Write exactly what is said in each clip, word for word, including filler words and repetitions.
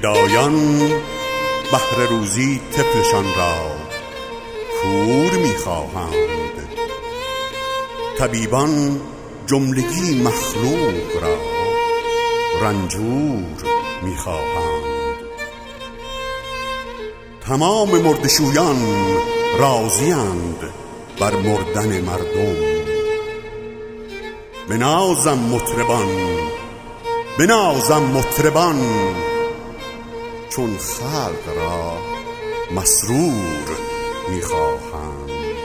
گدایان بهر روزی طفلشان را کور می‌خواهند، طبیبان جملگی مخلوق را رنجور می‌خواهند. تمام مردشویان راضی‌اند بر مردن مردم، بنازم مطربان بنازم مطربان، چون خلق را مسرور می‌خواهند.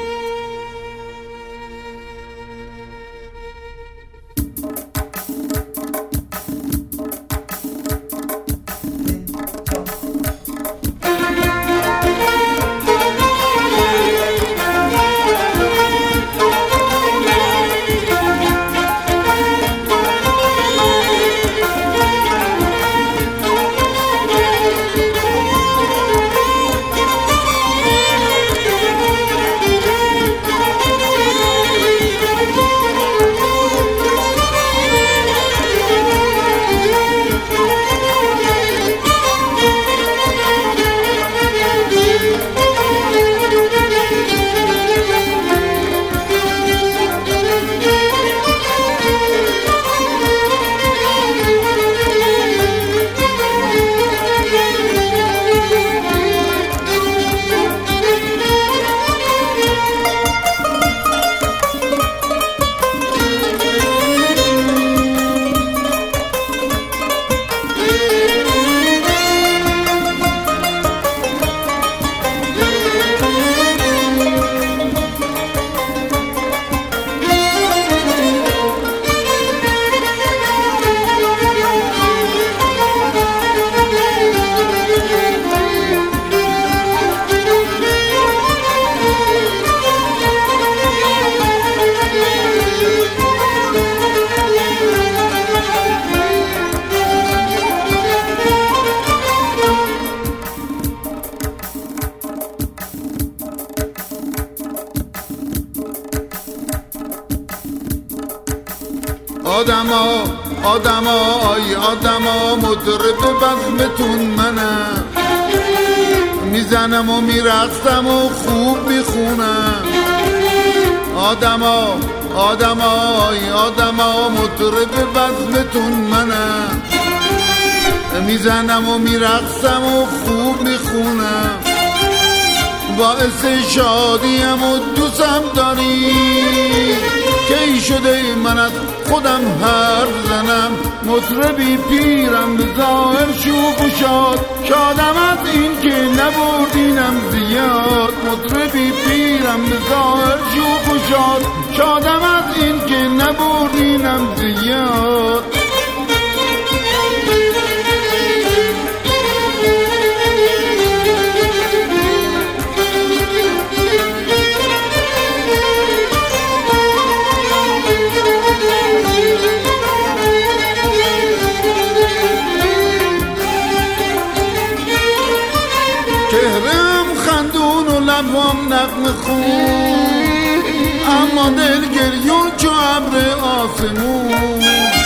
آدما آدما آی آدما مطرب بزمتون منم، میزنم و میرقصم و خوب میخونم. آدما آدما آی آدما مطرب بزمتون منم، میزنم و میرقصم و خوب میخونم. باعث شادیم و دوستم داری که ای شده من از خودم حرف زنم. مطربی پیرم به ظاهر شوخ و شاد، شادم از این که نبردینم زیاد. مطربی پیرم به ظاهر شوخ و شاد، شادم از این که نبردینم زیاد. چهرم خندون و لبام نغمه خون، اما دل گریون چو ابر آسمون.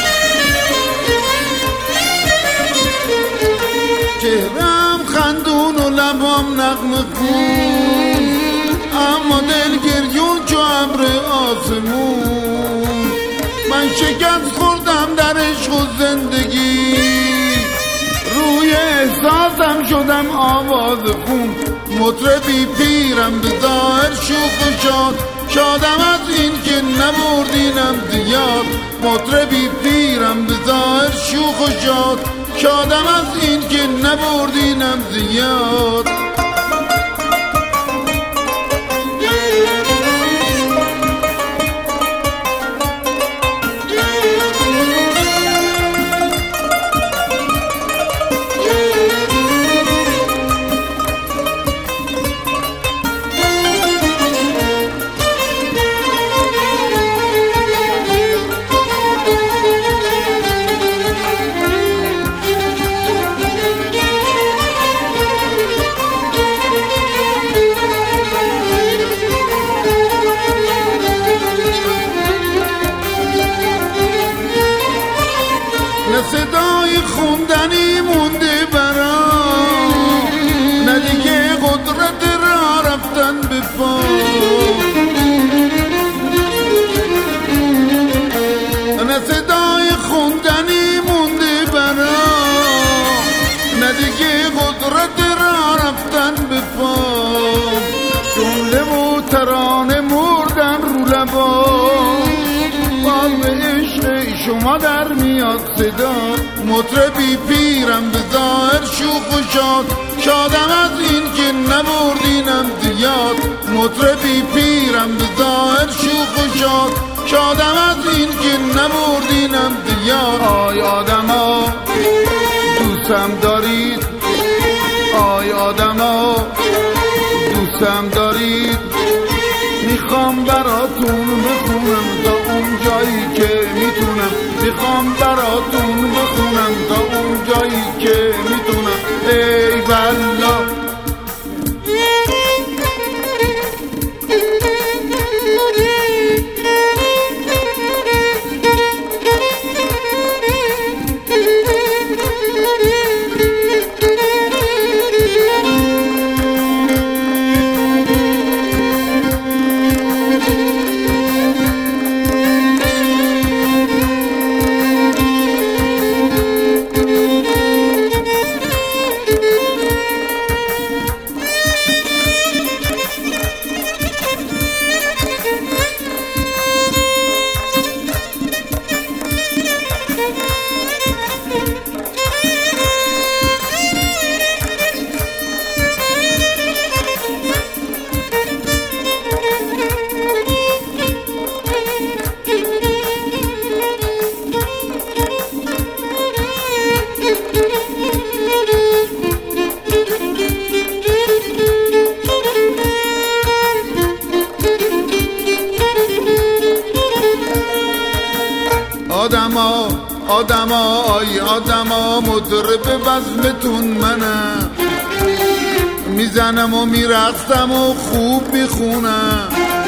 چهرم خندون و لبام نغمه خون، اما دل گریون چو ابر آسمون. من شکست خوردم در عشق و زندگی، روی احساسم شدم آواز خون. مطربی پیرم به ظاهر شوخ و شاد، شادم از این که نبردینم زیاد. مطربی پیرم به ظاهر شوخ و شاد، شادم از این که نبردینم زیاد. قدرت را رفتن به پا، نه صدای خوندنی مونده برا، نه دیگه قدرت را رفتن به پا، جمله و ترانه مردن رو لبا، باز به عشق شما در میاد صدا، مطربی پیرم به ظاهر شوخ و شاد، شادم از این که نبردینم زیاد، مطربی پیرم به ظاهر شوخ و شاد، شادم از این که نبردینم زیاد. آی آدما دوستم دارید، آی آدما دوستم دارید، میخوام براتون بخونم تا اون جایی که میتونم، میخوام براتون بخونم تا اون جایی که میتونم. ای والله آدما آدما آی آدما مطرب بزمتون منم، میزنم و میرقصم و خوب میخونم.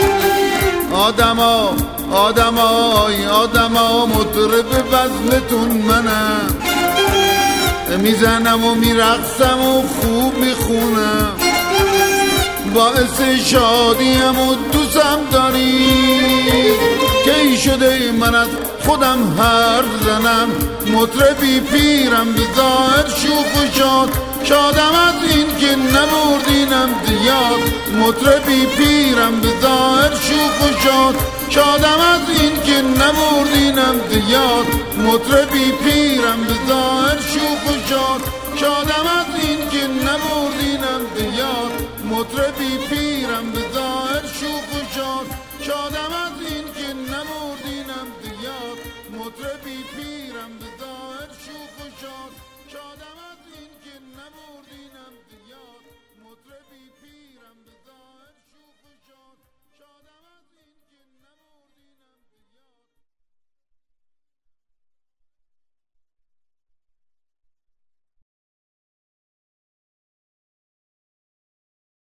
آدما آدما آی آدما مطرب بزمتون منم، میزنم و میرقصم و خوب میخونم. باعث شادیم و دوستم داری، کی شده من از خودم حرف زنم، مطربی پیرم به ظاهر شوخ و شاد، شادم از این که نبردینم زیاد، مطربی پیرم به ظاهر شوخ و شاد، شادم از این که نبردینم زیاد، مطربی پیرم به ظاهر شوخ و شاد، شادم از این که نبردینم زیاد، مطربی پیرم به ظاهر شوخ و شاد، شادم از این که نبردینم زیاد، مطربی پیرم به ظاهر شوخ و شاد، شادم از این که نبردینم